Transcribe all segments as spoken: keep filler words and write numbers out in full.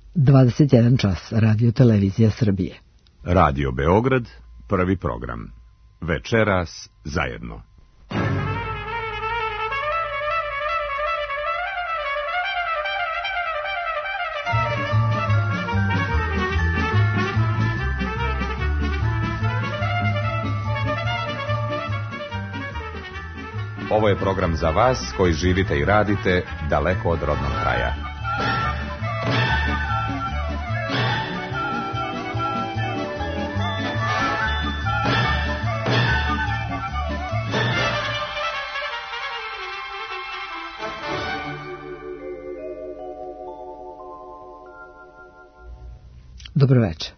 dvadeset jedan čas, Radio Televizija Srbije. Radio Beograd, prvi program. Večeras zajedno. Ovo je program za vas koji živite i radite daleko od rodnog kraja. Dobro večer.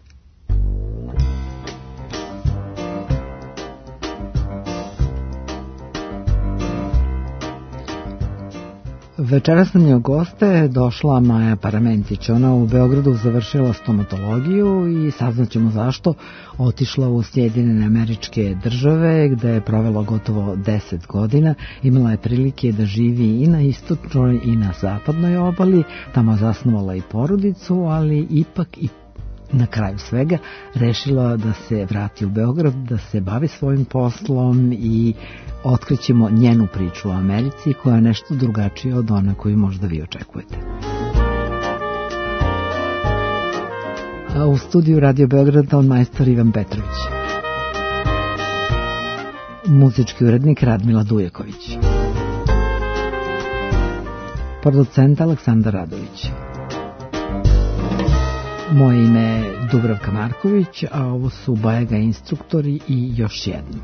Večeras nam je u goste došla Maja Paramentić. Ona u Beogradu završila stomatologiju i saznaćemo zašto. Otišla u Sjedinjene Američke Države gde je provela gotovo deset godina. Imala je prilike da živi i na istočnoj i na zapadnoj obali. Tamo je zasnovala i porodicu, ali ipak i na kraju svega rešila da se vrati u Beograd, da se bavi svojim poslom i otkrićemo njenu priču o Americi koja je nešto drugačija od ona koju možda vi očekujete. A u studiju Radio Beograd tonmajstor Ivan Petrović. Muzički urednik Radmila Dujeković. Producent Aleksandar Radović. Moje ime je Dubravka Marković, a ovo su Bajaga instruktori i još jedno.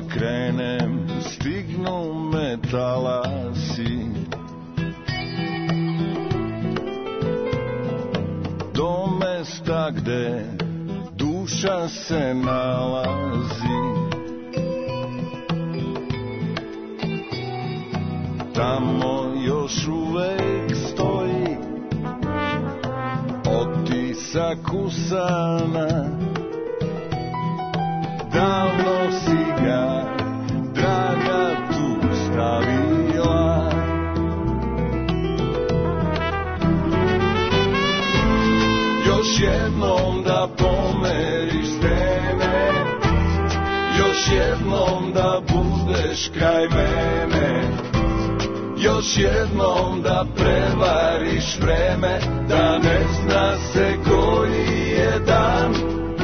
krenem, stignu me talasi. Do mesta gde duša se nalazi. Tamo još uvek stoji otisak usana. Davno si ga, draga, tu stavila. Još jednom da pomeriš stene, još jednom da budeš kraj mene, još jednom da prevariš vreme, da ne zna se koji je dan.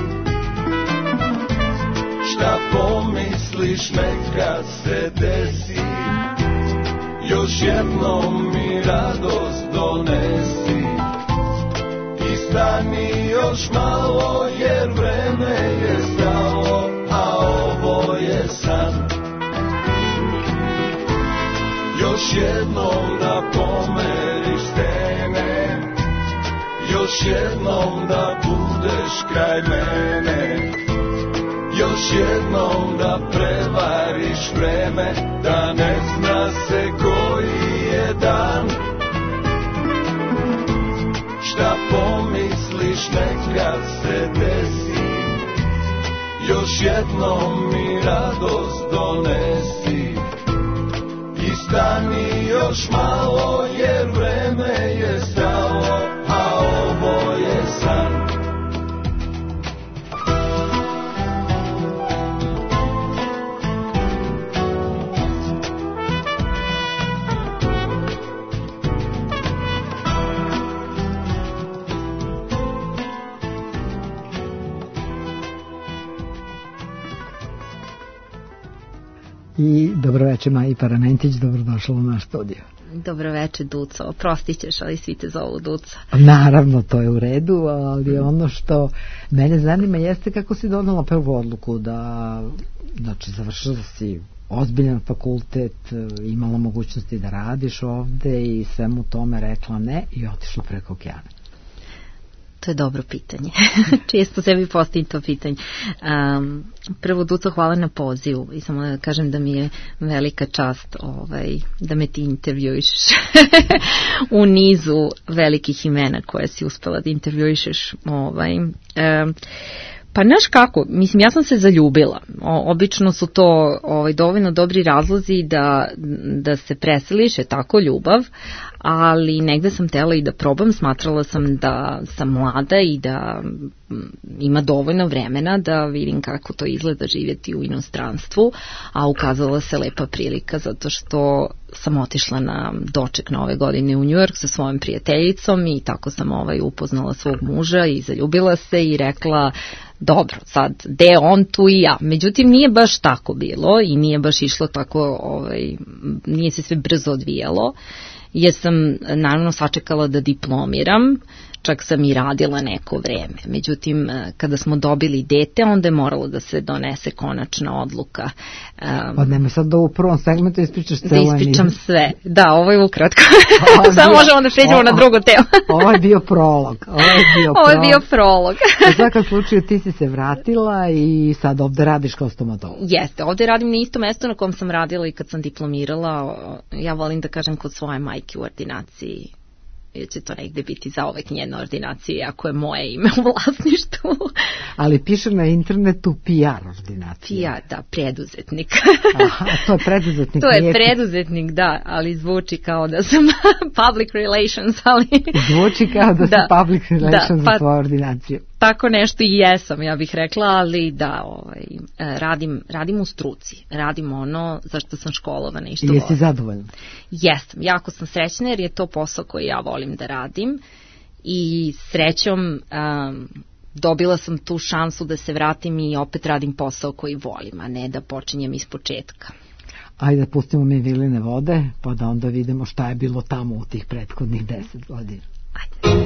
Šta pomisliš neka se desi, još jednom mi radost donesi. I stani još malo jer vreme je stalo, a ovo je san. Još jednom da pomeriš stene, još jednom da budeš kraj mene, još jednom da prevariš vreme, da ne zna se koji je dan. Šta pomisliš neka se desi, još jednom mi radost donesi. I stani još malo jer vreme je stalo, a ovo je san. I dobroveče Maji Paramentić, dobrodošla u naš studio. Dobroveče Duco, oprostit ćeš, ali svi te zovu Duca. Naravno, to je u redu, ali ono što mene zanima jeste kako si donala prvu odluku da, znači, završila si ozbiljan fakultet, imala mogućnosti da radiš ovde i svemu tome rekla ne i otišla preko okeana. To je dobro pitanje. Često sebi postavim to pitanje. Um, prvo, Duco, hvala na pozivu i samo da kažem da mi je velika čast ovaj, da me ti intervjuišeš u nizu velikih imena koje si uspela da intervjuišeš. Ovaj, um, Pa znaš kako, mislim, ja sam se zaljubila. O, obično su to ovaj, dovoljno dobri razlozi da, da se preseliš, je tako, ljubav, ali negde sam htela i da probam, smatrala sam da sam mlada i da ima dovoljno vremena da vidim kako to izgleda živjeti u inostranstvu, a ukazala se lepa prilika zato što sam otišla na doček nove godine u New York sa svojom prijateljicom i tako sam ovaj, upoznala svog muža i zaljubila se i rekla dobro, sad, de on, tu i ja. Međutim, nije baš tako bilo i nije baš išlo tako, ovaj, nije se sve brzo odvijalo, jer sam naravno sačekala da diplomiram, čak sam i radila neko vreme. Međutim, kada smo dobili dete, onda je moralo da se donese konačna odluka. Pa nemoj sad da u prvom segmentu ispričaš celo. Da ispričam sve. Da, ovo je ukratko. Samo možemo da pređemo na drugo temu. Ovo je bio prolog. Ovo je bio ovo je bio prolog. U svakom slučaju ti si se vratila i sad ovde radiš kao stomatolog. Jeste, ovde radim na isto mesto na kom sam radila i kad sam diplomirala. Ja volim da kažem kod svoje majke u ordinaciji. Jer će to negde biti zauvek njena ordinacija, ako je moje ime u vlasništvu. Ali piše na internetu P R ordinacija. P R, da, preduzetnik. Aha, to je preduzetnik. To je preduzetnik, da, ali zvuči kao da sam public relations, ali... Zvuči kao da, da sam public relations da, za tvoju ordinaciju. Tako nešto i jesam, ja bih rekla, ali da, ovaj, radim, radim u struci, radim ono za što sam školovana i što volim. I jesi zadovoljna? Jesam, jako sam srećna jer je to posao koji ja volim da radim i srećom um, dobila sam tu šansu da se vratim i opet radim posao koji volim, a ne da počinjem iz početka. Ajde da pustimo mi viline vode, pa da onda vidimo šta je bilo tamo u tih prethodnih deset godina. Ajde.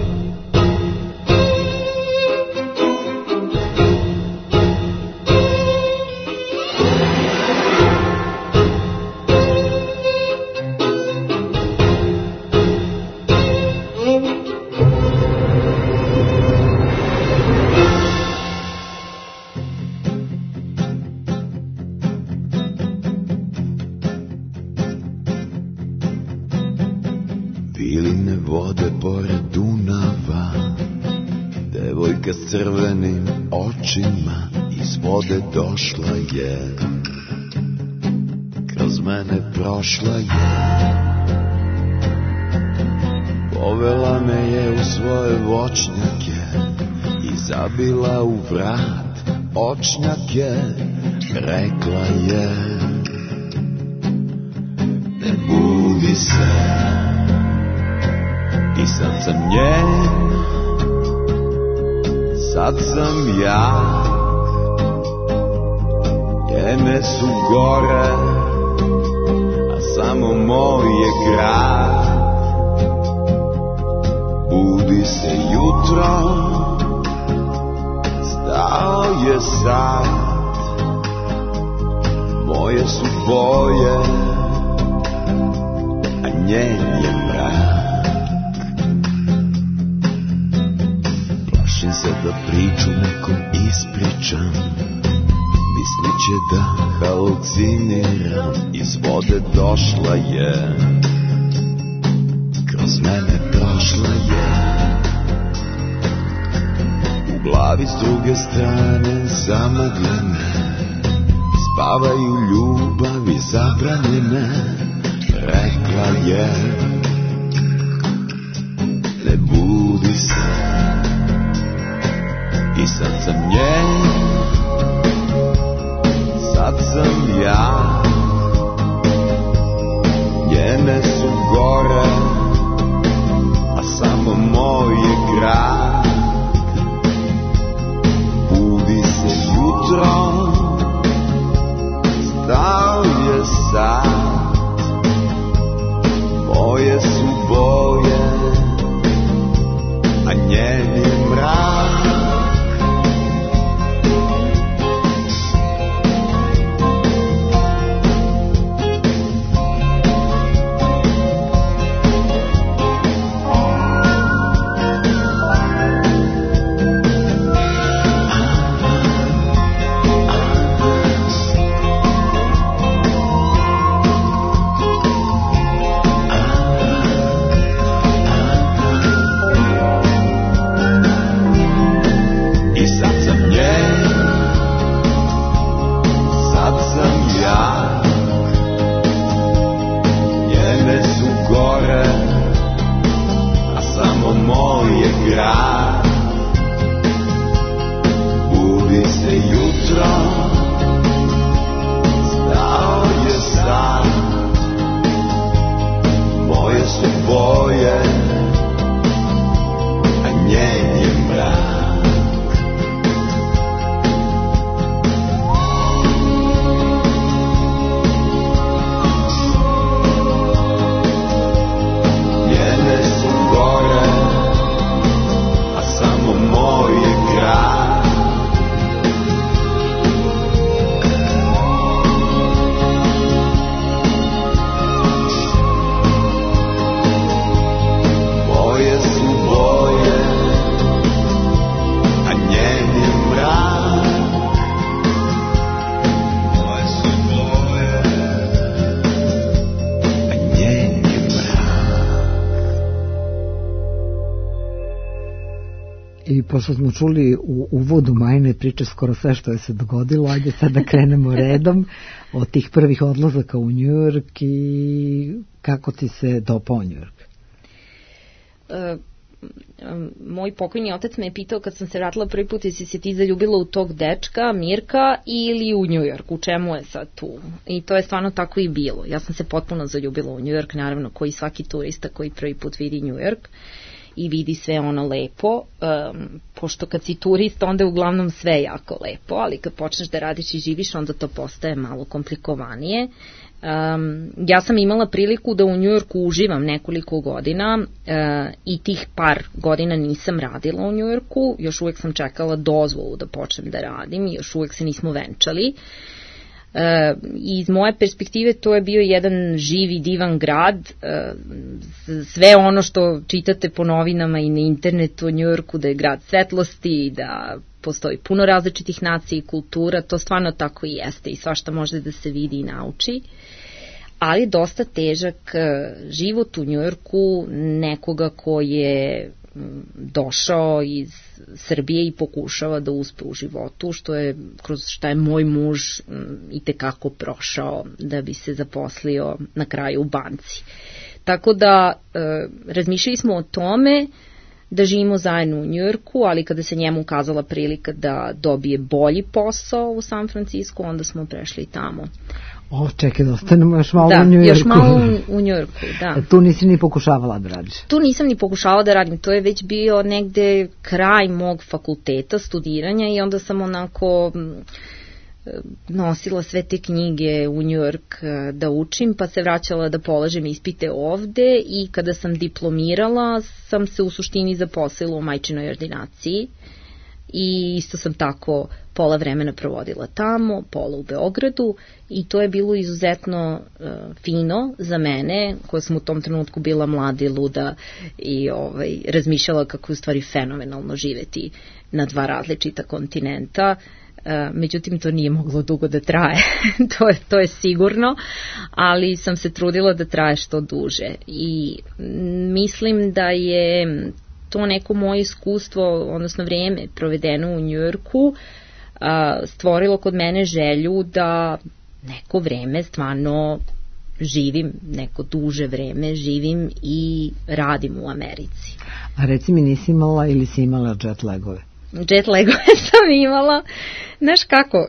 Biline vode pored Dunava, devojka s crvenim očima iz vode došla je, kroz mene prošla je. Povela me je u svoje voćnjake i zabila u vrat očnjake. Rekla je, ne budi se. I sad sam njen, sad sam ja. Njene su gore, a samo moj je grad. Budi se jutro, stao je sad. Moje su boje, a njen je mrak. Plašim se da priču nekom ispričam, misliće da haluciniram. Iz vode došla je, kroz mene prošla je. U glavi s druge strane zamagljene spavaju ljubavi zabranjene. Rekla je, ne budi se. I sad sam njen, sad sam ja. Njene su gore, a samo moj je grad. Budi se jutro, stao je sad. Moje su boje, a njen je mrak. Pošto smo čuli u uvodu Majine priče skoro sve što je se dogodilo, ajde sad da krenemo redom od tih prvih odlazaka u Njujork i kako ti se dopao Njujork? E, moj pokojni otac me je pitao kad sam se vratila prvi put, jesi se ti zaljubila u tog dečka, Mirka, ili u Njujork, u čemu je sad tu? I to je stvarno tako i bilo. Ja sam se potpuno zaljubila u Njujork, naravno koji svaki turista koji prvi put vidi Njujork i vidi sve ono lepo, um, pošto kad si turist onda je uglavnom sve jako lepo, ali kad počneš da radiš i živiš onda to postaje malo komplikovanije. Um, ja sam imala priliku da u Njujorku uživam nekoliko godina uh, i tih par godina nisam radila u Njujorku, još uvek sam čekala dozvolu da počnem da radim i još uvek se nismo venčali. Uh, iz moje perspektive to je bio jedan živi, divan grad, uh, sve ono što čitate po novinama i na internetu o Njujorku, da je grad svetlosti, da postoji puno različitih nacija i kultura, to stvarno tako i jeste i svašta može da se vidi i nauči. ali dosta težak život u Njujorku nekoga ko je došao iz Srbije i pokušava da uspe u životu, što je kroz šta je moj muž itekako prošao da bi se zaposlio na kraju u banci. Tako da e, razmišljali smo o tome da živimo zajedno u Njujorku, ali kada se njemu ukazala prilika da dobije bolji posao u San Francisco, onda smo prešli tamo. O, čekaj, da ostanemo još malo da, u Njujorku. još malo u, u Njujorku, da. Tu nisi ni pokušavala da radiš? Tu nisam ni pokušavala da radim, to je već bio negde kraj mog fakulteta, studiranja i onda sam onako nosila sve te knjige u Njujork da učim, pa se vraćala da polažem ispite ovde i kada sam diplomirala sam se u suštini zaposlila u majčinoj ordinaciji i isto sam tako pola vremena provodila tamo, pola u Beogradu i to je bilo izuzetno uh, fino za mene, koja sam u tom trenutku bila mlada i luda i ovaj, razmišljala kako je u stvari fenomenalno živeti na dva različita kontinenta. Uh, međutim, to nije moglo dugo da traje, to, je, to je sigurno, ali sam se trudila da traje što duže i mislim da je to neko moje iskustvo, odnosno vrijeme provedeno u Njujorku, stvorilo kod mene želju da neko vreme stvarno živim, neko duže vreme živim i radim u Americi. A reci mi, nisi imala ili si imala jet lagove? Jet lagove sam imala. Znaš kako,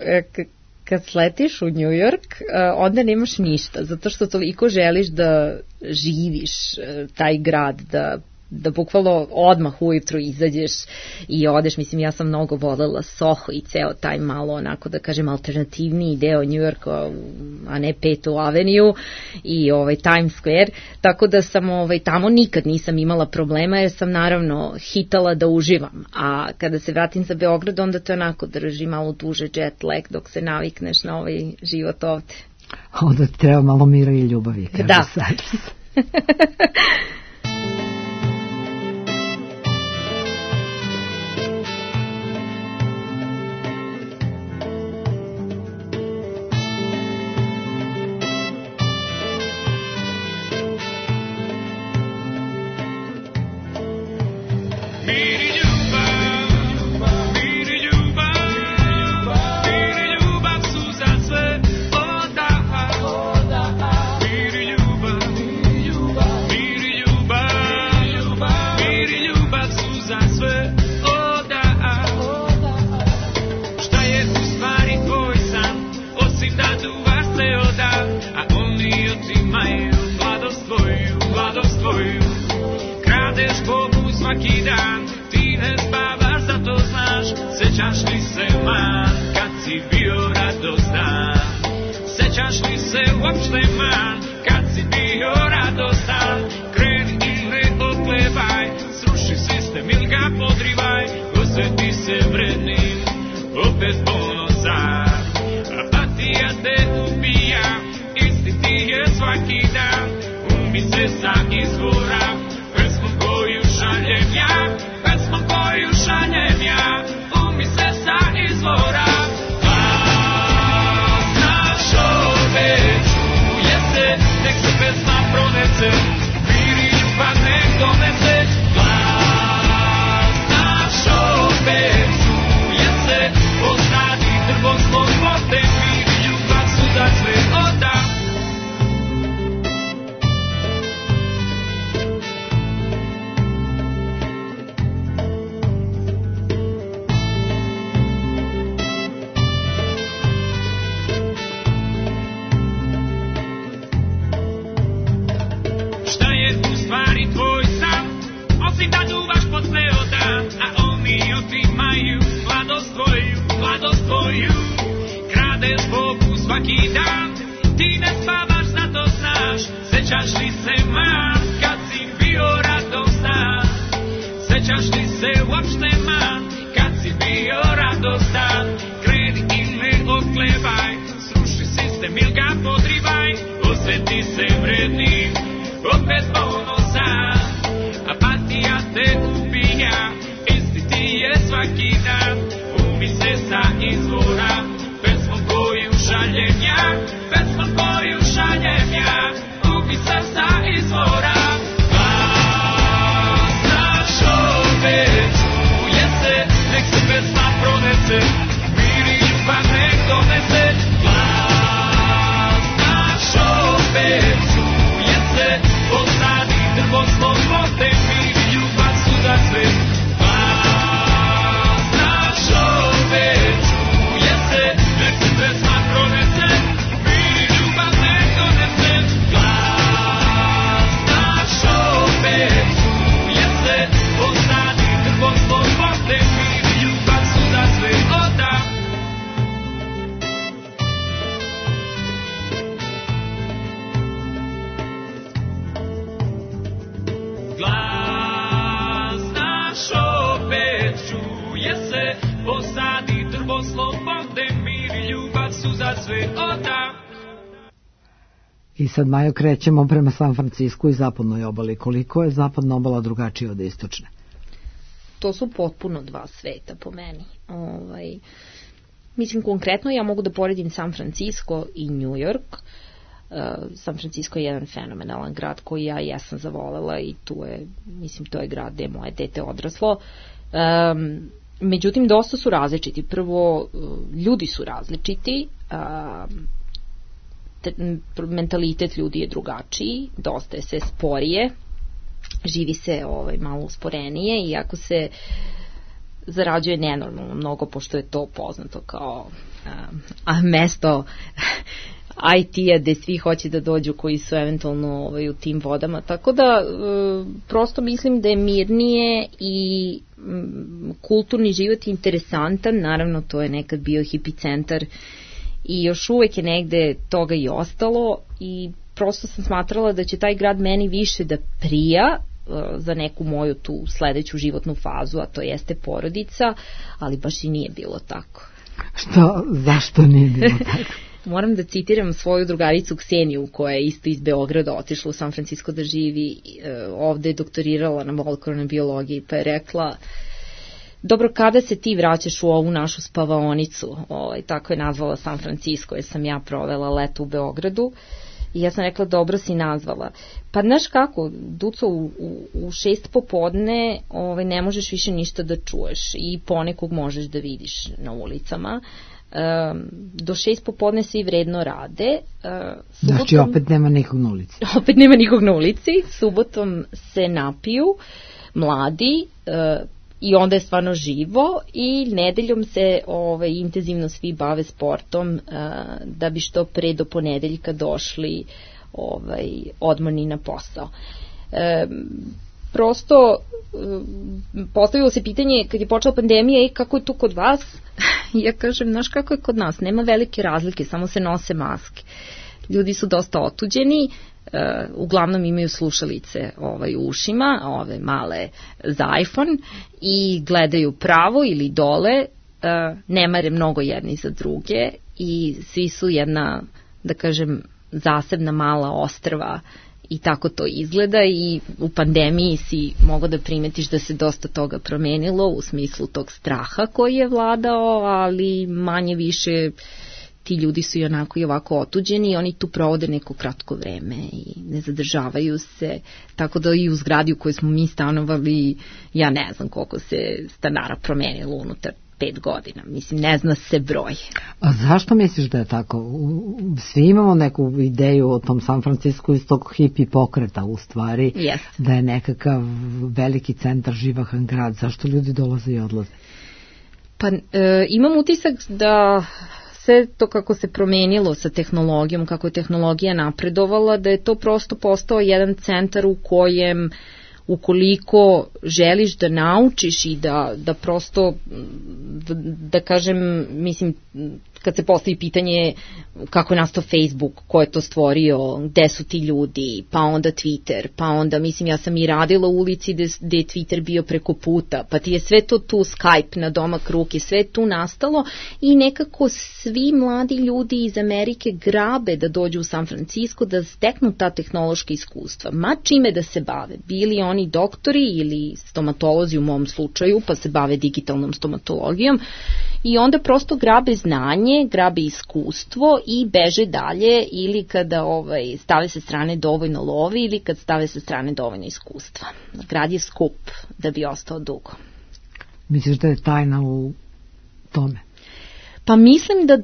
kad sletiš u New York, onda nemaš ništa, zato što toliko želiš da živiš taj grad, da da bukvalno odmah ujutru izađeš i odeš, mislim ja sam mnogo voljela Soho i ceo taj malo onako da kažem alternativniji deo New Yorka, a ne Petu Avenue i ovaj Times Square, tako da sam ovaj, tamo nikad nisam imala problema jer sam naravno hitala da uživam, a kada se vratim za Beograd onda to onako drži malo duže jet lag dok se navikneš na ovaj život ovde. Onda ti treba malo mira i ljubavi, kaže da. Sad. Pesmom koju šaljem ja, pesmom koju šaljem ja. potem mir i ljubav su za sve. Glas naš opet čuje se, nek se pesma pronese, mir i ljubav nek donese. Glas naš opet čuje se, posadi drvo slobode, mir i ljubav su za sve. Oda glas naš opet čuje se, posadi drvo slobode, mir i ljubav su za sve. Oda I sad, Majo, krećemo prema San Francisku i zapadnoj obali. Koliko je zapadna obala drugačija od istočne? To su potpuno dva sveta po meni. Ovaj, mislim, konkretno ja mogu da poredim San Francisco i New York. Uh, San Francisco je jedan fenomenalan grad koji ja jesam zavolela i tu je, mislim, to je grad gde je moje dete odraslo. Um, međutim, dosta su različiti. Prvo, ljudi su različiti, um, te, mentalitet ljudi je drugačiji, dosta je sve sporije, živi se ovaj, malo usporenije, iako se zarađuje nenormalno mnogo, pošto je to poznato kao um, a mesto I T-a gde svi hoće da dođu koji su eventualno ovaj, u tim vodama, tako da e, prosto mislim da je mirnije i m, kulturni život interesantan, naravno to je nekad bio hipicentar i još uvek je negde toga i ostalo i prosto sam smatrala da će taj grad meni više da prija e, za neku moju tu sledeću životnu fazu, a to jeste porodica, ali baš i nije bilo tako. Što, zašto nije bilo tako? Moram da citiram svoju drugaricu Kseniju, koja je isto iz Beograda otišla u San Francisco da živi, ovde je doktorirala na molekularnoj biologiji, pa je rekla: dobro, kada se ti vraćaš u ovu našu spavaonicu, ovaj, tako je nazvala San Francisco, jer sam ja provela leto u Beogradu, i ja sam rekla: dobro si nazvala. Pa znaš kako, Duco, u, u, u šest popodne ovaj, ne možeš više ništa da čuješ i ponekog možeš da vidiš na ulicama. Um, do šest popodne svi vredno rade. Uh, subotom, znači opet nema nikog na ulici. Opet nema nikog na ulici. Subotom se napiju mladi uh, i onda je stvarno živo i nedeljom se ovaj, intenzivno svi bave sportom uh, da bi što pre do ponedeljka došli ovaj, odmorni na posao. Um, prosto postavilo se pitanje kad je počela pandemija i kako je tu kod vas. Ja kažem, znaš kako je kod nas, nema velike razlike, samo se nose maske. Ljudi su dosta otuđeni, uh, uglavnom imaju slušalice ovaj, u ušima, ove male za iPhone, i gledaju pravo ili dole, uh, ne mare mnogo jedni za druge i svi su jedna, da kažem, zasebna mala ostrva. I tako to izgleda i u pandemiji si mogao da primetiš da se dosta toga promenilo u smislu tog straha koji je vladao, ali manje više ti ljudi su i onako i ovako otuđeni i oni tu provode neko kratko vreme i ne zadržavaju se, tako da i u zgradi u kojoj smo mi stanovali, ja ne znam koliko se stanara promenilo unutar pet godina. Mislim, ne zna se broj. A zašto misliš da je tako? Svi imamo neku ideju o tom San Francisco iz tog hipi pokreta, u stvari, yes. Da je nekakav veliki centar, živahan grad. Zašto ljudi dolaze i odlaze? Pa e, imam utisak da sve to kako se promenilo sa tehnologijom, kako je tehnologija napredovala, da je to prosto postao jedan centar u kojem ukoliko želiš da naučiš i da, da prosto, da, da kažem, mislim, kad se postavi pitanje kako je nastao Facebook, ko je to stvorio, gde su ti ljudi, pa onda Twitter, pa onda, mislim, ja sam i radila u ulici gde, gde je Twitter bio preko puta, pa ti je sve to tu, Skype na domak ruke, sve tu nastalo i nekako svi mladi ljudi iz Amerike grabe da dođu u San Francisco, da steknu ta tehnološka iskustva, ma čime da se bave, bili oni doktori ili stomatolozi u mom slučaju, pa se bave digitalnom stomatologijom, i onda prosto grabe znanje, grabe iskustvo i beže dalje, ili kada ovaj, stave sa strane dovoljno lovi ili kad stave sa strane dovoljno iskustva. Grad je skup da bi ostao dugo. Misliš da je tajna u tome? Pa mislim da da. E,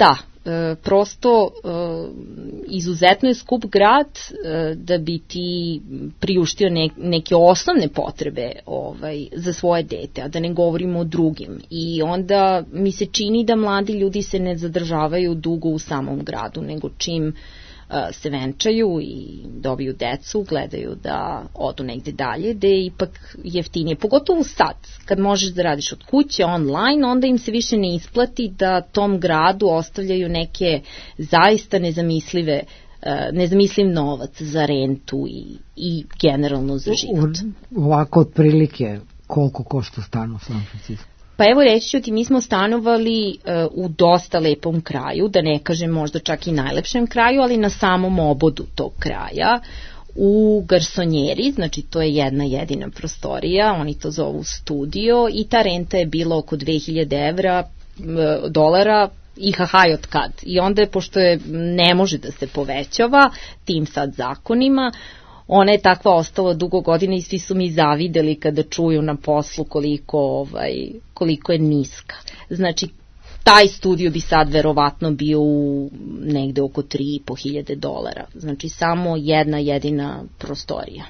e, prosto e, izuzetno je skup grad e, da bi ti priuštio ne, neke osnovne potrebe ovaj, za svoje dete, a da ne govorimo o drugim. I onda mi se čini da mladi ljudi se ne zadržavaju dugo u samom gradu, nego čim se venčaju i dobiju decu, gledaju da odu negde dalje, da je ipak jeftinije. Pogotovo sad, kad možeš da radiš od kuće, online, onda im se više ne isplati da tom gradu ostavljaju neke zaista nezamislive, nezamisliv novac za rentu i, i generalno za život. U, ovako otprilike koliko košta stan u San Francisco? Pa evo reći ću ti, mi smo stanovali uh, u dosta lepom kraju, da ne kažem možda čak i najlepšem kraju, ali na samom obodu tog kraja, u garsonjeri, znači to je jedna jedina prostorija, oni to zovu studio i ta renta je bila oko dve hiljade evra, uh, dolara, I H H od kad. I onda je, pošto je ne može da se povećava tim sad zakonima, ona je takva ostala dugo godina i svi su mi zavideli kada čuju na poslu koliko, ovaj, koliko je niska. Znači, taj studio bi sad verovatno bio u negde oko tri i po hiljade dolara. Znači, samo jedna jedina prostorija.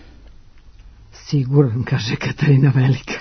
Siguran, kaže Katarina Velika.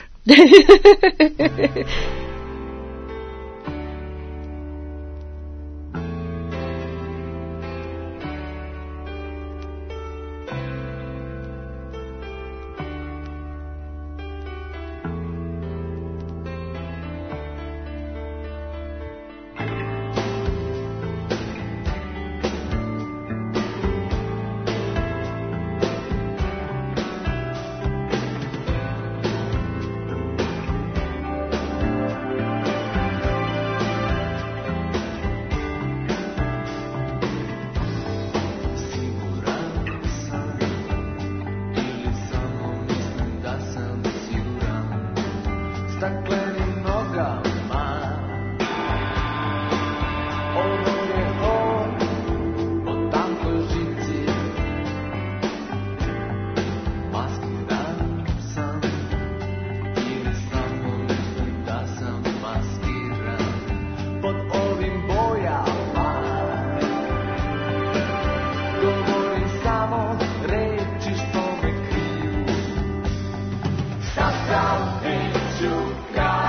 Sabrał, neću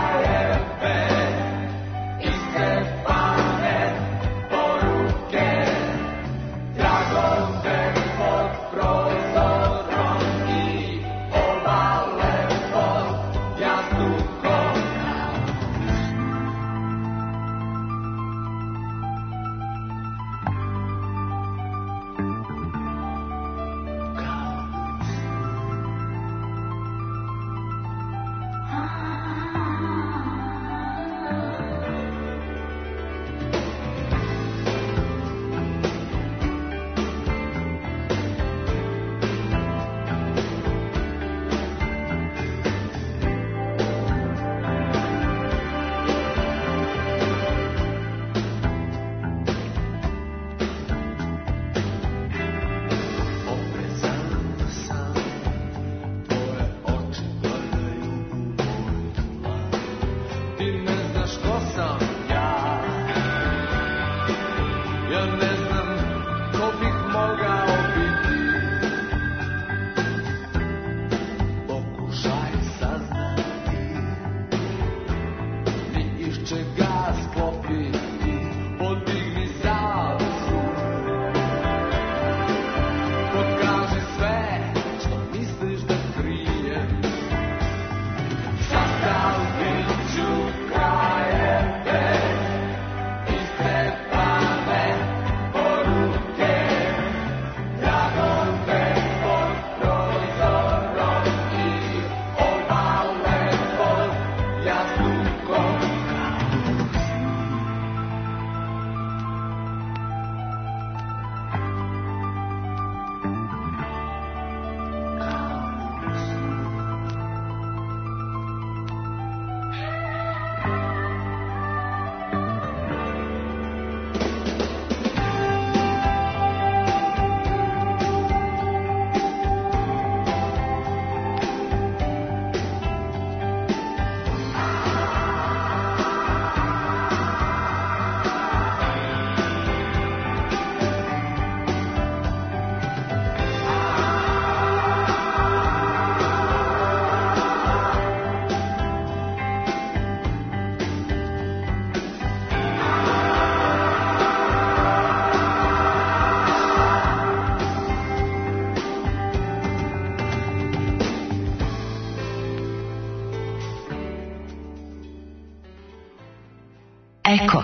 Eko.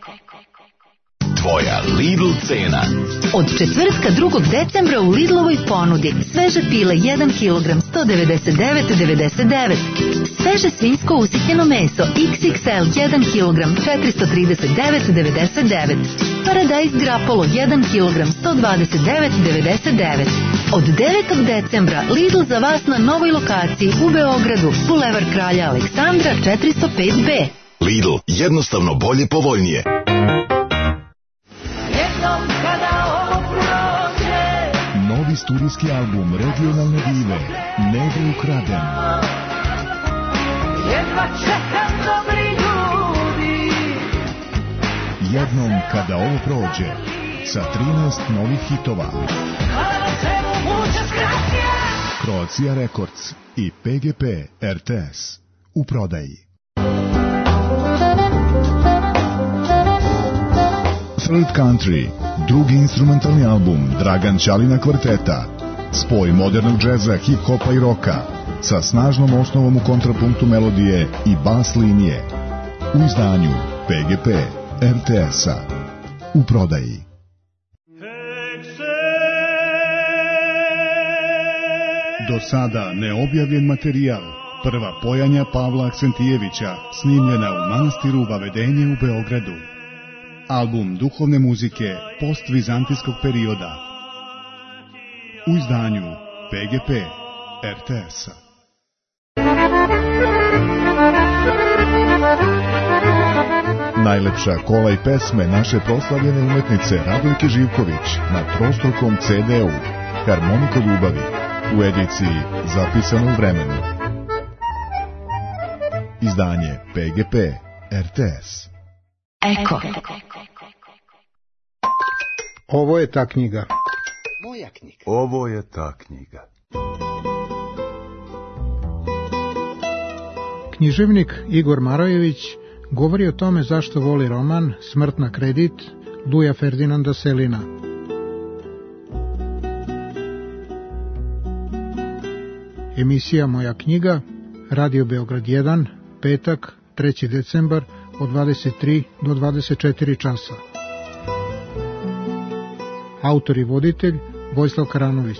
Tvoja Lidl cena. Od četvrtka drugog decembra u Lidlovoj ponudi sveže pile jedan kilogram sto devedeset devet devedeset devet, sveže svinjsko usitnjeno meso iks iks el jedan kilogram četiristo trideset devet devedeset devet, paradajz grapolo jedan kilogram sto dvadeset devet devedeset devet. Od devetog decembra Lidl za vas na novoj lokaciji u Beogradu, Bulevar Kralja Aleksandra četiristo pet be. Lidl, jednostavno bolje, povoljnije. Novi studijski album regionalne dive Nego ukraden. Jedva čekam dobri ljudi. Jednom kada ovo prođe, sa trinaest novih hitova. Croatia Records i pe ge pe er te es u prodaji. Third Country, drugi instrumentalni album Dragan Ćalina kvarteta, spoj modernog džeza, hip-hopa i roka, sa snažnom osnovom u kontrapunktu melodije i bas linije, u izdanju pe ge pe er te es-a, u prodaji. Do sada neobjavljen materijal, prva pojanja Pavla Aksentijevića, snimljena u manastiru Vavedenje u Beogradu. Album duhovne muzike postvizantijskog perioda, u izdanju pe ge pe er te es-a. Najlepša kola i pesme naše proslavljene umetnice Radojke Živković na trostrukom ce de-u Harmoniko ljubavi u ediciji Zapisano u vremenu. Izdanje pe ge pe er te es. Eko. Ovo je ta knjiga. Moja knjiga. Ovo je ta knjiga. Književnik Igor Marojević govori o tome zašto voli roman Smrt na kredit Luja Ferdinanda Selina. Emisija Moja knjiga, Radio Beograd jedan, petak, treći decembar, od dvadeset tri do dvadeset četiri časa. Autor i voditelj Vojislav Karanović.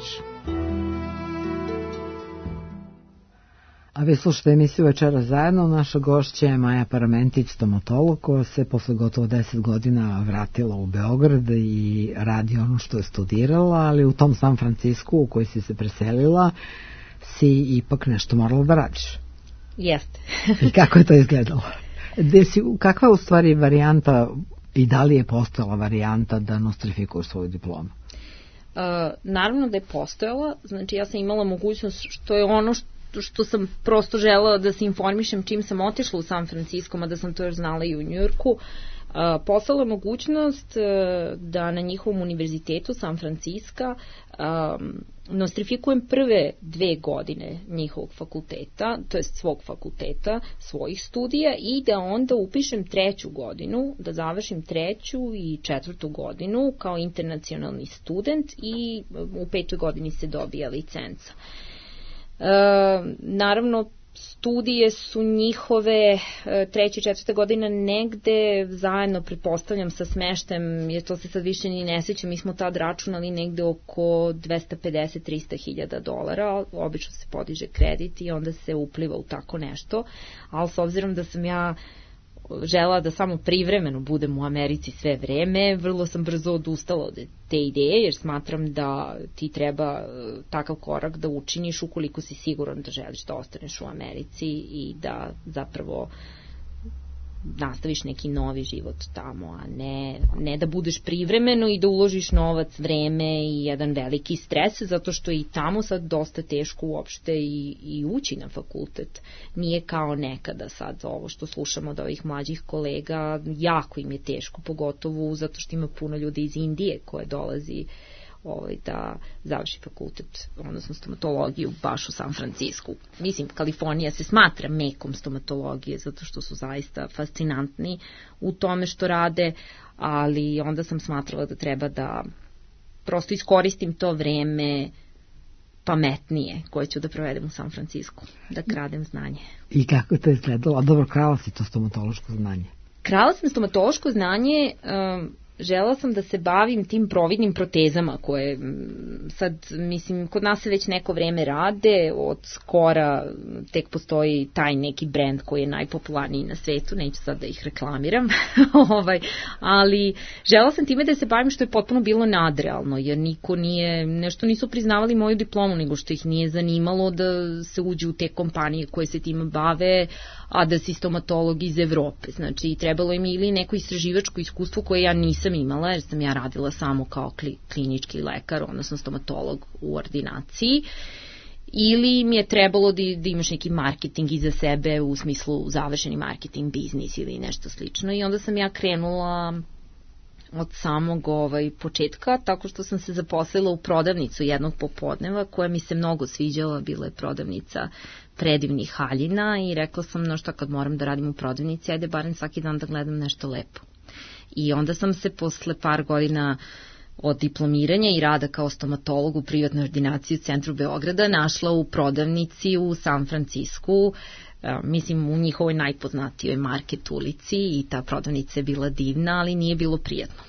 A vi slušate emisiju Večera zajedno. Naša gošća je Maja Paramentić, stomatolog, koja se posle gotovo deset godina vratila u Beograd i radi ono što je studirala, ali u tom San Francisku u koji si se preselila si ipak nešto morala da radiš. Jeste. I kako je to izgledalo? Gde si, kakva je u stvari varijanta i da li je postojala varijanta da nostrifikuješ svoju diplomu? Uh, naravno da je postojala, znači ja sam imala mogućnost, što je ono što, što sam prosto želela da se informišem čim sam otišla u San Francisco, a da sam to još znala i u Njujorku. Uh, poslala mogućnost uh, da na njihovom univerzitetu San Francisco um, nostrifikujem prve dve godine njihovog fakulteta, to jest svog fakulteta, svojih studija, i da onda upišem treću godinu, da završim treću i četvrtu godinu kao internacionalni student i u petoj godini se dobija licenca. E, naravno, studije su njihove treće i četvrte godine negde zajedno, pretpostavljam, sa smeštem, jer to se sad više ni ne sjećam, mi smo tad računali negde oko dvesta pedeset do trista hiljada dolara, obično se podiže kredit i onda se upliva u tako nešto, ali s obzirom da sam ja žela da samo privremeno budem u Americi sve vreme, vrlo sam brzo odustala od te ideje, jer smatram da ti treba takav korak da učiniš ukoliko si siguran da želiš da ostaneš u Americi i da zapravo nastaviš neki novi život tamo, a ne, ne da budeš privremeno i da uložiš novac, vreme i jedan veliki stres, zato što i tamo sad dosta teško uopšte i, i ući na fakultet. Nije kao nekada sad ovo što slušamo od ovih mlađih kolega, jako im je teško, pogotovo zato što ima puno ljudi iz Indije koje dolazi ovaj, da završi fakultet, odnosno stomatologiju baš u San Francisku. Mislim, Kalifornija se smatra mekom stomatologije zato što su zaista fascinantni u tome što rade, ali onda sam smatrala da treba da prosto iskoristim to vreme pametnije koje ću da provedem u San Francisku, da kradem znanje. I kako je to izgledalo? A dobro, krala si to stomatološko znanje? krala sam stomatološko znanje, želela sam da se bavim tim providnim protezama koje sad, mislim, kod nas se već neko vreme rade, od skora tek postoji taj neki brend koji je najpopularniji na svetu, neću sad da ih reklamiram, ovaj, ali želela sam time da se bavim što je potpuno bilo nadrealno, jer niko nije, nešto nisu priznavali moju diplomu, nego što ih nije zanimalo da se uđe u te kompanije koje se time bave, a da si stomatolog iz Evrope. Znači, trebalo im ili neko istraživačko iskustvo koje ja nisam imala, jer sam ja radila samo kao kli, klinički lekar, odnosno stomatolog u ordinaciji, ili mi je trebalo da, da imaš neki marketing iza sebe, u smislu završeni marketing, biznis ili nešto slično. I onda sam ja krenula od samog ovaj, početka, tako što sam se zaposlila u prodavnicu jednog popodneva, koja mi se mnogo sviđala, bila je prodavnica predivnih haljina i rekla sam, no šta, kad moram da radim u prodavnici, ajde barem svaki dan da gledam nešto lepo. I onda sam se posle par godina od diplomiranja i rada kao stomatolog u privatnoj ordinaciji u centru Beograda našla u prodavnici u San Francisku, mislim u njihovoj najpoznatijoj market ulici, i ta prodavnica je bila divna, ali nije bilo prijatno.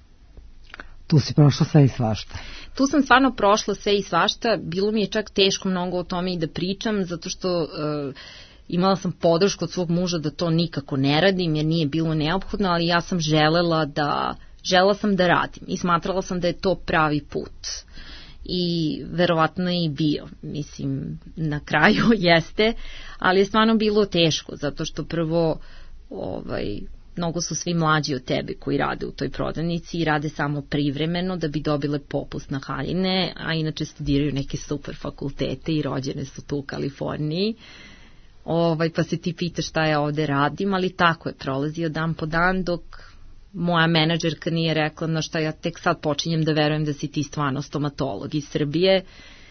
Tu si prošla sve i svašta. Tu sam stvarno prošla sve i svašta, bilo mi je čak teško mnogo o tome i da pričam, zato što uh, imala sam podršku od svog muža da to nikako ne radim, jer nije bilo neophodno, ali ja sam želela da, želela sam da radim i smatrala sam da je to pravi put. I verovatno je i bio, mislim, na kraju jeste, ali je stvarno bilo teško, zato što prvo, ovaj, mnogo su svi mlađi od tebe koji rade u toj prodavnici i rade samo privremeno da bi dobile popust na haljine, a inače studiraju neke super fakultete i rođene su tu u Kaliforniji. Ovaj, pa se ti pitaš šta ja ovde radim, ali tako je prolazio dan po dan, dok moja menadžerka nije rekla, no šta, ja tek sad počinjem da verujem da si ti stvarno stomatolog iz Srbije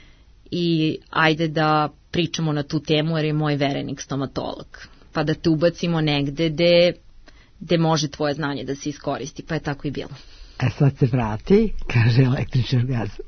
i ajde da pričamo na tu temu, jer je moj verenik stomatolog, pa da te ubacimo negde gde, gde može tvoje znanje da se iskoristi, pa je tako i bilo. E sad se vrati, kaže električni orgazam.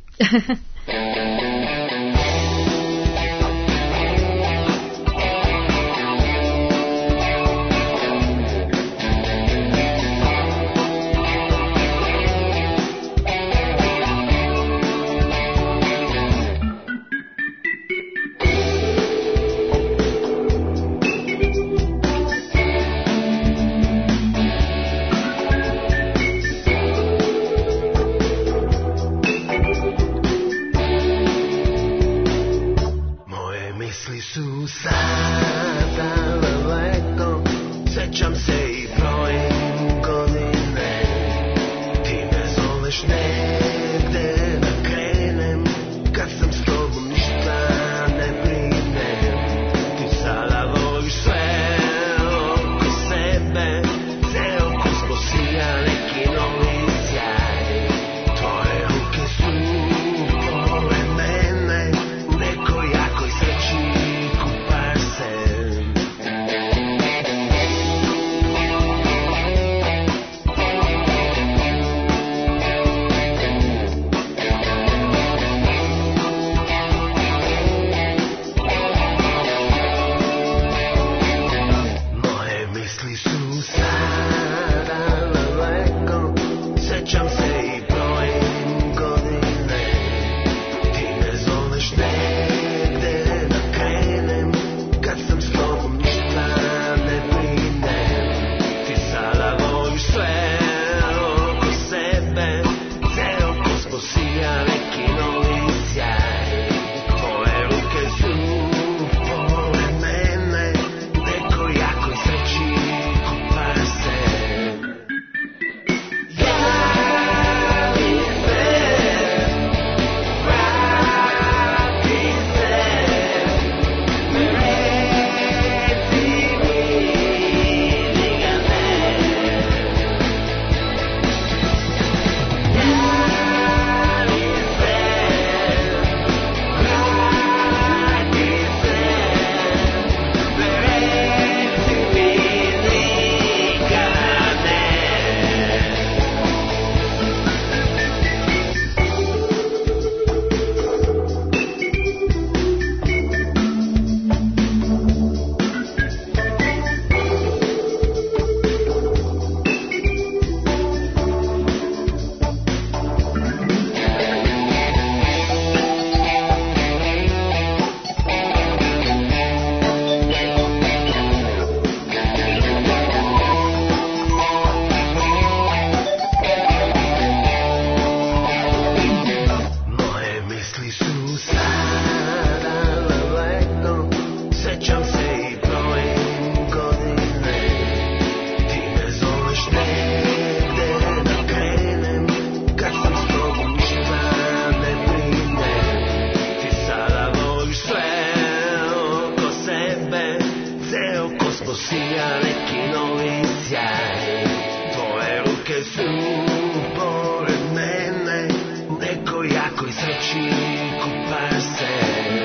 sunce sija neki novi sjaj. Tvoje ruke su pored mene, u nekoj jakoj sreći kupaš se.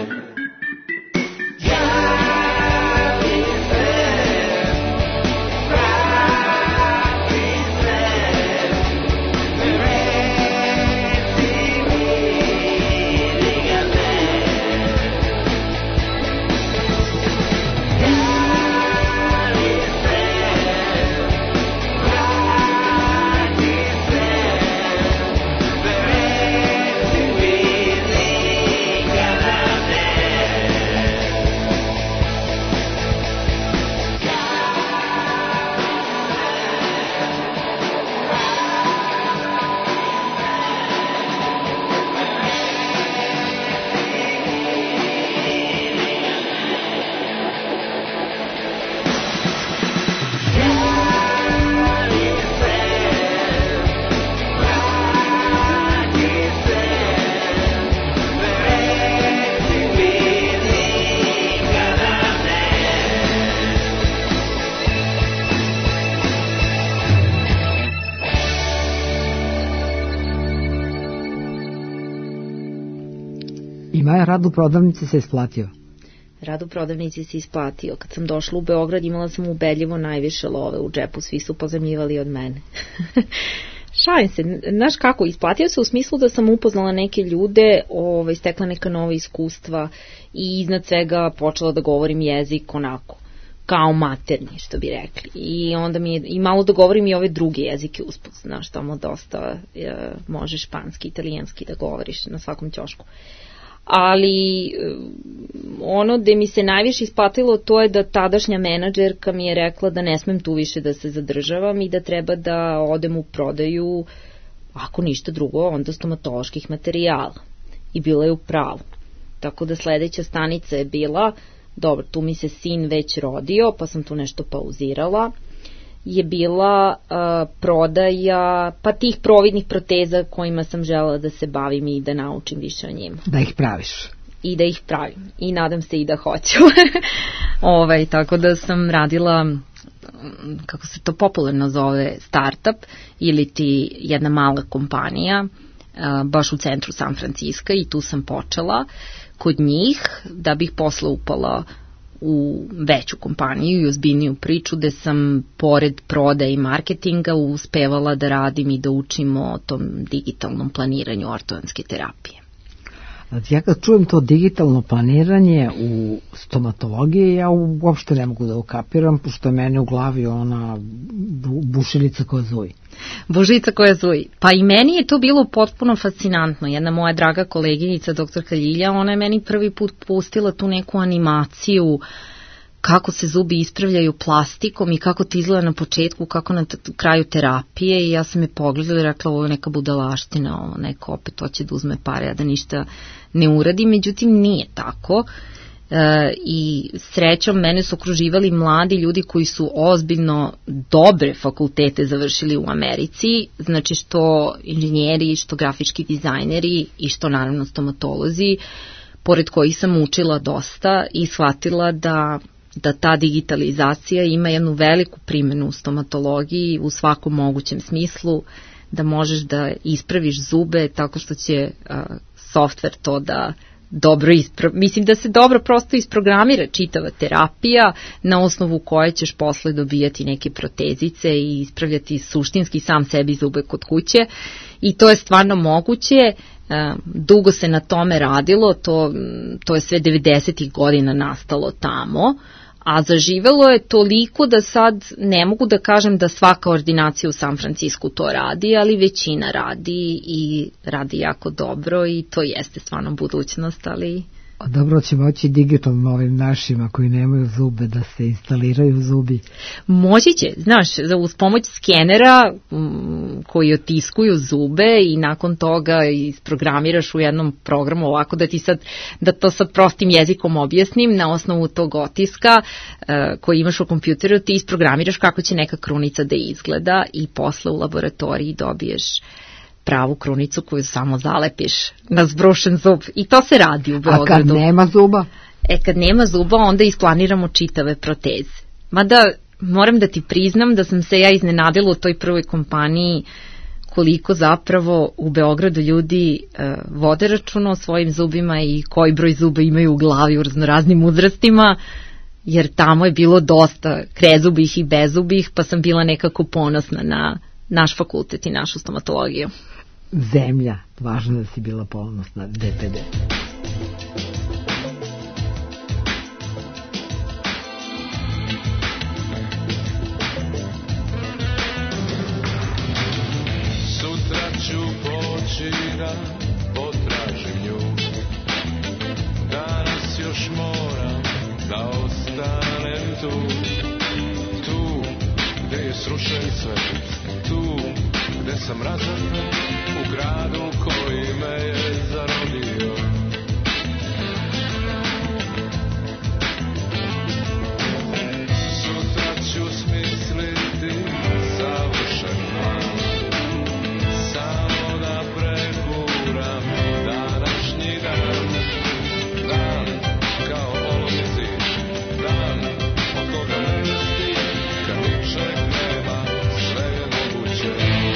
I Maja, rad u prodavnici se isplatio? Rad u prodavnici se isplatio. Kad sam došla u Beograd imala sam ubedljivo najviše love u džepu, svi su pozajmljivali od mene. Šalim se, znaš kako, isplatio se u smislu da sam upoznala neke ljude, ovaj, stekla neka nova iskustva i iznad svega počela da govorim jezik onako, kao maternji, što bi rekli. I onda mi je, i malo da govorim i ove druge jezike usput, znaš, tamo dosta e, može španski, italijanski da govoriš na svakom ćošku. Ali ono gde mi se najviše isplatilo to je da tadašnja menadžerka mi je rekla da ne smem tu više da se zadržavam i da treba da odem u prodaju, ako ništa drugo, onda stomatoloških materijala. I bila je u pravu. Tako da sledeća stanica je bila, dobro, tu mi se sin već rodio, pa sam tu nešto pauzirala, je bila uh, prodaja pa tih providnih proteza kojima sam želela da se bavim i da naučim više o njima. Da ih praviš. I da ih pravim. I nadam se i da hoću. ovaj, tako da sam radila, kako se to popularno zove, startup ili ti jedna mala kompanija uh, baš u centru San Francisco i tu sam počela kod njih da bih posle upala u veću kompaniju i ozbiljniju priču gde sam pored prodaje i marketinga uspevala da radim i da učim o tom digitalnom planiranju ortodonske terapije. Ja kad čujem to digitalno planiranje u stomatologiji, ja uopšte ne mogu da ukapiram, pošto je mene u glavi ona bušilica koja zuji. Bušilica koja zuji. Pa i meni je to bilo potpuno fascinantno. Jedna moja draga koleginica, doktorka Ljilja, ona je meni prvi put pustila tu neku animaciju kako se zubi ispravljaju plastikom i kako to izgleda na početku, kako na kraju terapije i ja sam je pogledala i rekla ovo je neka budalaština, ovo neko opet hoće da uzme pare, a da ništa ne uradi, međutim nije tako. E, i srećom mene su okruživali mladi ljudi koji su ozbiljno dobre fakultete završili u Americi, znači što inženjeri, što grafički dizajneri i što naravno stomatolozi, pored kojih sam učila dosta i shvatila da da ta digitalizacija ima jednu veliku primjenu u stomatologiji u svakom mogućem smislu, da možeš da ispraviš zube tako što će uh, softver to da dobro ispravi. Mislim da se dobro prosto isprogramira čitava terapija na osnovu koje ćeš posle dobijati neke protezice i ispravljati suštinski sam sebi zube kod kuće i to je stvarno moguće. Dugo se na tome radilo, to, to je sve devedesetih godina nastalo tamo, a zaživelo je toliko da sad ne mogu da kažem da svaka ordinacija u San Francisku to radi, ali većina radi i radi jako dobro i to jeste stvarno budućnost, ali... Dobro će moći digitalno ovim našima koji nemaju zube da se instaliraju zubi. Moći će, znaš, uz pomoć skenera m, koji otiskuju zube i nakon toga isprogramiraš u jednom programu ovako da ti sad, da to sad prostim jezikom objasnim, na osnovu tog otiska e, koji imaš u kompjuteru ti isprogramiraš kako će neka krunica da izgleda i posle u laboratoriji dobiješ pravu krunicu koju samo zalepiš na zbrušen zub. I to se radi u Beogradu. A kad nema zuba? E, kad nema zuba, onda isplaniramo čitave proteze. Mada moram da ti priznam da sam se ja iznenadila u toj prvoj kompaniji koliko zapravo u Beogradu ljudi uh, vode računa o svojim zubima i koji broj zuba imaju u glavi u raznoraznim uzrastima, jer tamo je bilo dosta krezubih i bezubih, pa sam bila nekako ponosna na naš fakultet i našu stomatologiju. Zemlja, važno da si bila ponosna, D P D. Ću poći da potražim nju, danas još moram da ostanem tu, tu gde je srušen svet, tu gde sam razapet u gradu koji me je zarodio. Sutra ću smisliti savršen plan, samo da prekuram današnji dan, dan kao olovci, dan od koga mesti, kad ničeg nema, sve je moguće.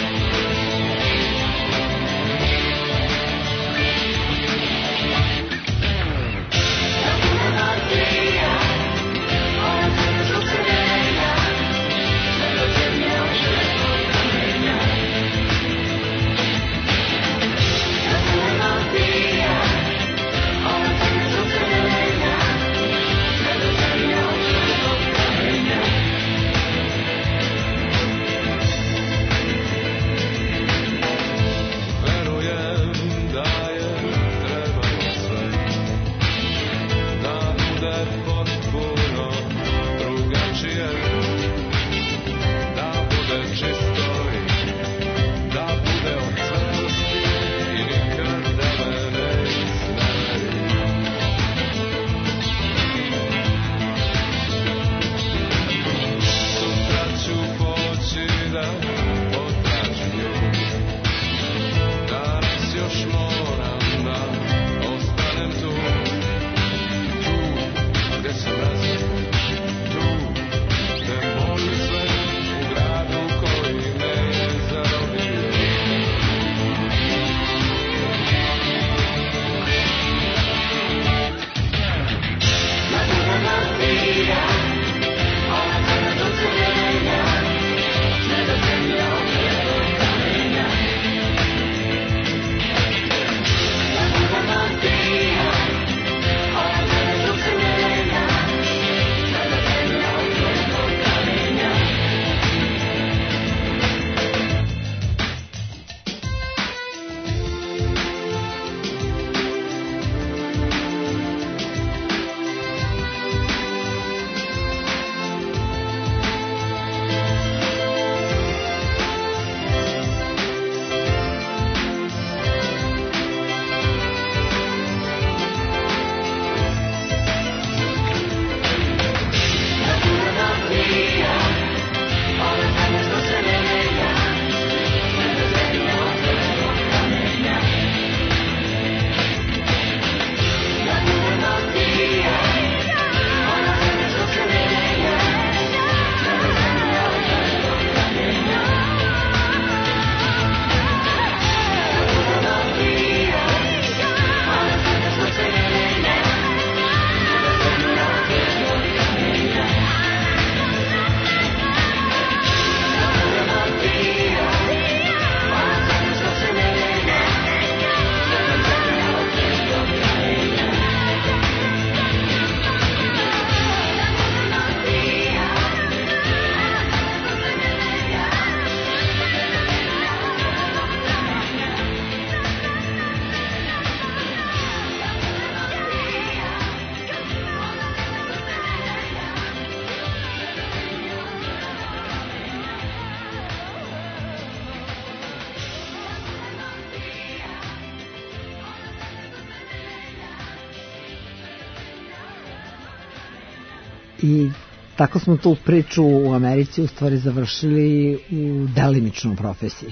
I tako smo tu priču u Americi u stvari završili u delimičnoj profesiji.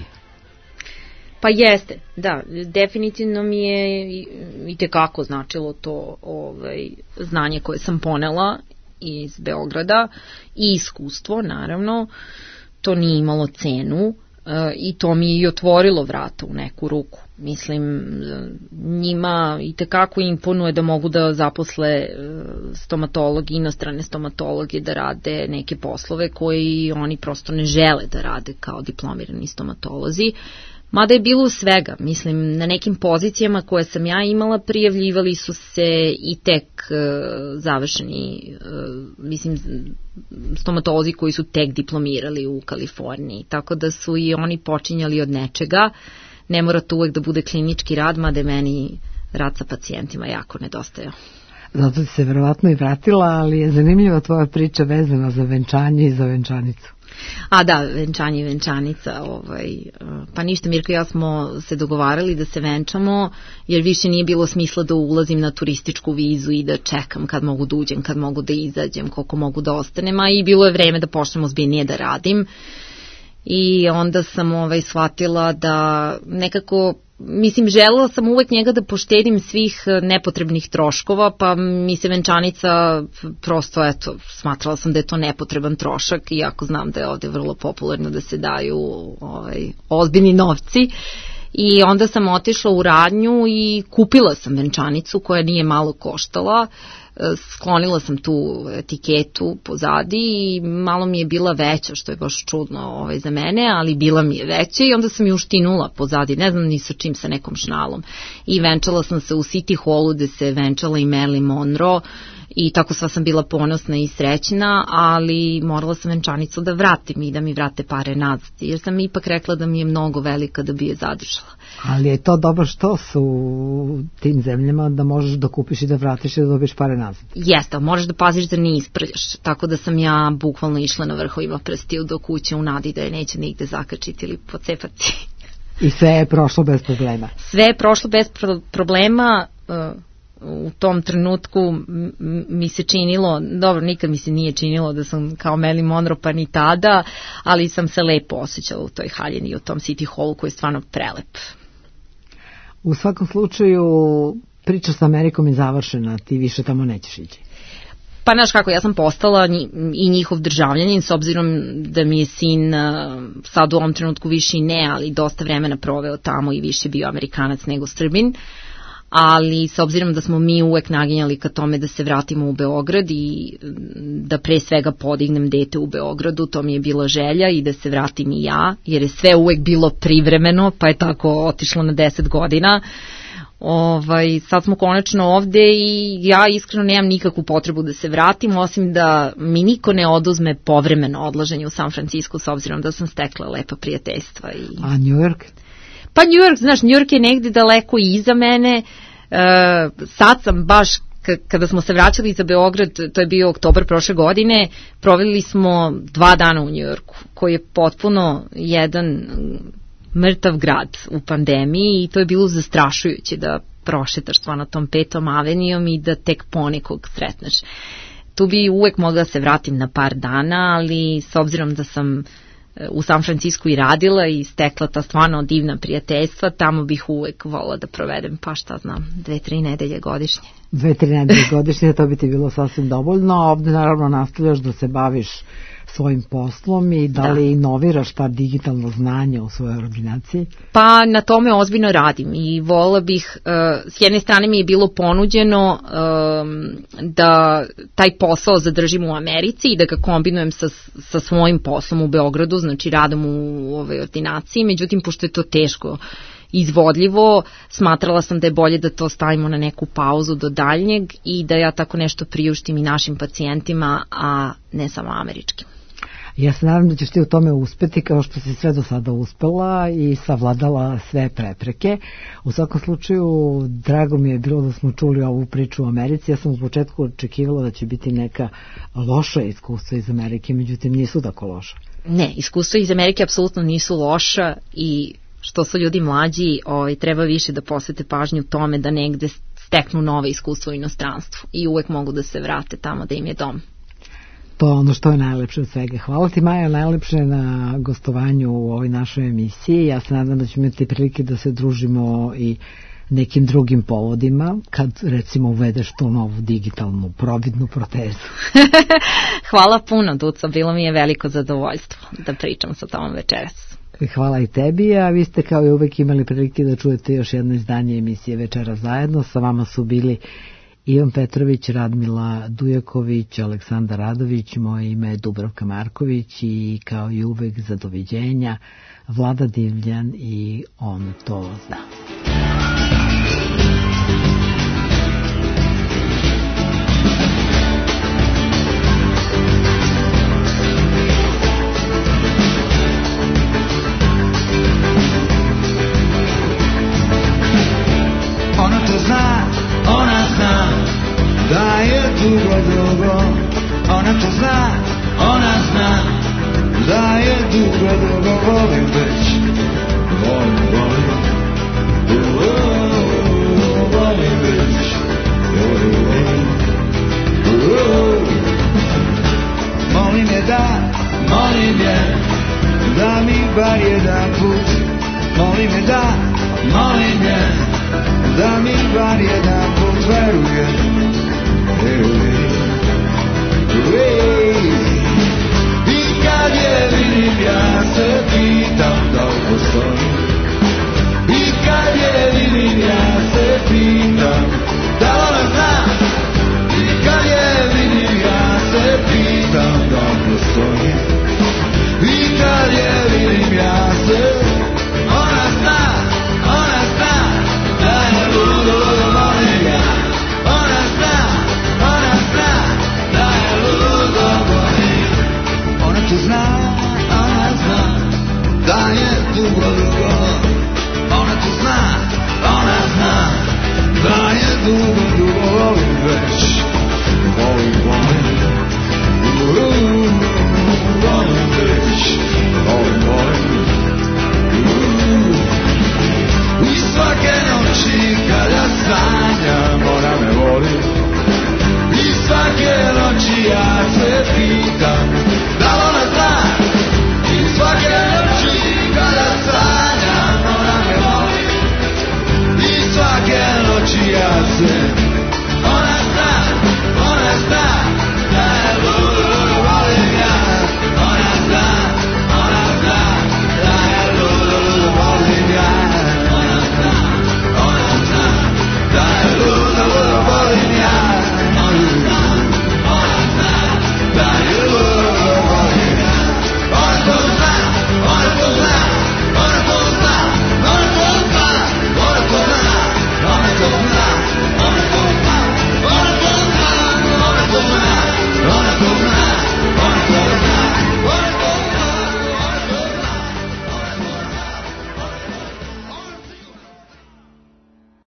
Pa jeste, da, definitivno mi je i tekako značilo to ovaj, znanje koje sam ponela iz Beograda i iskustvo, naravno, to nije imalo cenu i to mi je i otvorilo vrata u neku ruku. Mislim, njima i tekako imponuje da mogu da zaposle stomatologi, inostrane stomatologe, da rade neke poslove koji oni prosto ne žele da rade kao diplomirani stomatolozi. Mada je bilo svega, mislim, na nekim pozicijama koje sam ja imala prijavljivali su se i tek uh, završeni, uh, mislim, stomatolozi koji su tek diplomirali u Kaliforniji, tako da su i oni počinjali od nečega, ne mora to uvek da bude klinički rad, mada je meni rad sa pacijentima jako nedostajao. Zato si se verovatno i vratila, ali je zanimljiva tvoja priča vezana za venčanje i za venčanicu. A da, venčanje i venčanica, ovaj, pa ništa, Mirko i ja smo se dogovarali da se venčamo, jer više nije bilo smisla da ulazim na turističku vizu i da čekam kad mogu da uđem, kad mogu da izađem, koliko mogu da ostanem, a i bilo je vreme da počnem ozbiljnije da radim. I onda sam ovaj, shvatila da nekako, mislim, želela sam uvek njega da poštedim svih nepotrebnih troškova, pa mi se venčanica prosto, eto, smatrala sam da je to nepotreban trošak, iako znam da je ovde vrlo popularno da se daju ovaj, ozbiljni novci. I onda sam otišla u radnju i kupila sam venčanicu koja nije malo koštala, sklonila sam tu etiketu pozadi i malo mi je bila veća, što je baš čudno ovaj, za mene, ali bila mi je veća i onda sam ju uštinula pozadi, ne znam ni sa čim, sa nekom šnalom. I venčala sam se u City Hallu gde se venčala i Marilyn Monroe i tako sva sam bila ponosna i srećna, ali morala sam venčanicu da vratim i da mi vrate pare nazad, jer sam ipak rekla da mi je mnogo velika da bi je zadržala. Ali je to dobro što su u tim zemljama da možeš da kupiš i da vratiš i da dobiješ pare nazad. Jeste, možeš da paziš da ne isprljaš, tako da sam ja bukvalno išla na vrhovima prstiju do kuće u nadi da je neće nigde zakačiti ili pocepati. I sve je prošlo bez problema? Sve je prošlo bez pro- problema, uh, u tom trenutku mi se činilo, dobro, nikad mi se nije činilo da sam kao Marilyn Monroe pa ni tada, ali sam se lepo osjećala u toj haljini i u tom City Hallu koji je stvarno prelep. U svakom slučaju priča sa Amerikom je završena, ti više tamo nećeš ići. Pa znaš kako, ja sam postala i njihov državljanin, s obzirom da mi je sin sad u ovom trenutku više i ne, ali dosta vremena proveo tamo i više bio Amerikanac nego Srbin. Ali s obzirom da smo mi uvek naginjali ka tome da se vratimo u Beograd i da pre svega podignem dete u Beogradu, to mi je bila želja i da se vratim i ja, jer je sve uvek bilo privremeno, pa je tako otišlo na deset godina. Ovaj, sad smo konačno ovde i ja iskreno nemam nikakvu potrebu da se vratim, osim da mi niko ne oduzme povremeno odlaženje u San Francisco, s obzirom da sam stekla lepa prijateljstva. I... A New York? Pa New York, znaš, New York je negde daleko i iza mene. Uh, sad sam baš, k- kada smo se vraćali za Beograd, to je bio oktobar prošle godine, proveli smo dva dana u New Yorku, koji je potpuno jedan mrtav grad u pandemiji i to je bilo zastrašujuće da prošetaš stvarno tom petom avenijom i da tek ponekog sretneš. Tu bi uvek mogla da se vratim na par dana, ali s obzirom da sam u San Francisco i radila i stekla ta stvarno divna prijateljstva, tamo bih uvek volila da provedem, pa šta znam, dve, tri nedelje godišnje. Dve, tri nedelje godišnje, to bi ti bilo sasvim dovoljno, a ovde naravno nastavljaš da se baviš svojim poslom i da li da. inoviraš ta digitalno znanje u svojoj ordinaciji? Pa na tome ozbiljno radim i volila bih, uh, s jedne strane mi je bilo ponuđeno um, da taj posao zadržim u Americi i da ga kombinujem sa, sa svojim poslom u Beogradu, znači radom u ovoj ordinaciji, međutim pošto je to teško izvodljivo, smatrala sam da je bolje da to stavimo na neku pauzu do daljnjeg i da ja tako nešto priuštim i našim pacijentima, a ne samo američkim. Ja se nadam da ćeš ti u tome uspeti kao što si sve do sada uspela i savladala sve prepreke. U svakom slučaju, drago mi je bilo da smo čuli ovu priču u Americi. Ja sam u početku očekivala da će biti neka loša iskustva iz Amerike, međutim nisu tako loša. Ne, iskustva iz Amerike apsolutno nisu loša i što su ljudi mlađi, ovaj, treba više da posvete pažnju tome da negde steknu nove iskustva u inostranstvu i uvek mogu da se vrate tamo da im je dom. To je ono što je najlepše od svega. Hvala ti, Maja, najlepše na gostovanju u ovoj našoj emisiji. Ja se nadam da ćemo imati prilike da se družimo i nekim drugim povodima, kad recimo uvedeš tu novu digitalnu providnu protezu? Hvala puno, Duco, bilo mi je veliko zadovoljstvo da pričam sa tobom večeras. Hvala i tebi, a vi ste kao i uvek imali prilike da čujete još jedno izdanje emisije Večera zajedno. Sa vama su bili Ivan Petrović, Radmila Dujaković, Aleksandar Radović, moje ime je Dubravka Marković i kao i uvek za doviđenja Vlada Divljan i On to zna. Ona to zna, ona zna da je dugo, dugo. Ona to zna, ona zna da je dugo, dugo. Volim već, volim, volim, oh, volim već, volim, oh. Molim je da, molim je da mi bar jedan put. Molim je da, molim je da mi bar jedan put veruje, veruje.